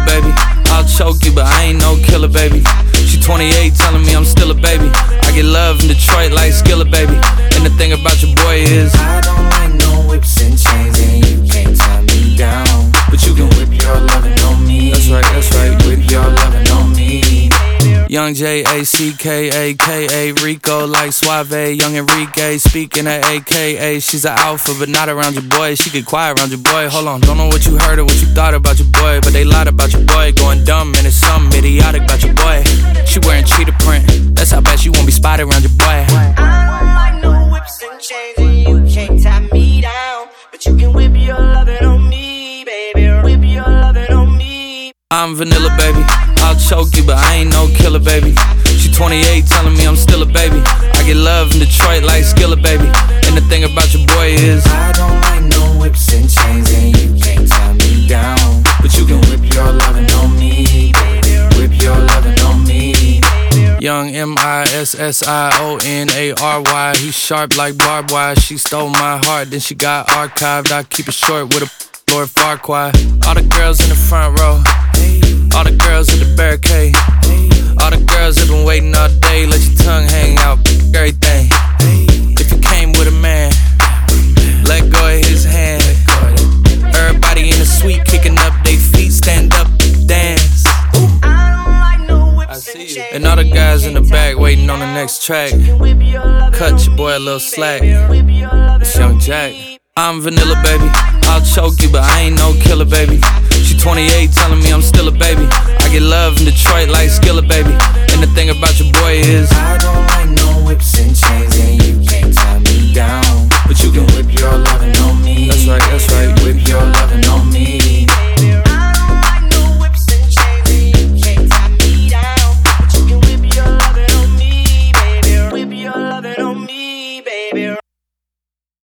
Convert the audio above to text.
baby. I'll choke you, but I ain't no killer, baby. She 28, telling me I'm still a baby. I get love in Detroit like Skillet, baby. And the thing about your boy is I don't like no whips and chains, and you can't tie me down. But you can whip your lovin' on me. That's right, that's right. Whip your lovin' on me. Young J-A-C-K-A-K-A, Rico like Suave, Young Enrique, speaking at AKA. She's an alpha, but not around your boy. She get quiet around your boy. Hold on, don't know what you heard or what you thought about your boy, but they lied about your boy. Going dumb and it's something idiotic about your boy. She wearing cheetah print, that's how bad she won't be spotted around your boy. I don't like no whips and chains, and you can't tie me down. But you can whip your lovin' on me, baby. Whip your lovin' on me. I'm vanilla, baby. I'll choke you, but I ain't no killer, baby. She 28, telling me I'm still a baby. I get love in Detroit like Skillet, baby. And the thing about your boy is I don't like no whips and chains, and you can't tie me down. But you can whip your lovin' on me, baby. Whip your lovin' on me. Young M-I-S-S-I-O-N-A-R-Y. He sharp like barbed wire. She stole my heart, then she got archived. I keep it short with a Lord Farquaad. All the girls in the front row, all the girls at the barricade, all the girls have been waiting all day. Let your tongue hang out, everything. If you came with a man, let go of his hand. Everybody in the suite kicking up their feet, stand up, dance. I see you. And all the guys in the back waiting on the next track. Cut your boy a little slack. It's Young Jack. I'm vanilla, baby. I'll choke you, but I ain't no killer, baby. She 28, telling me I'm still a baby. I get love in Detroit like Skillet, baby. And the thing about your boy is I don't like no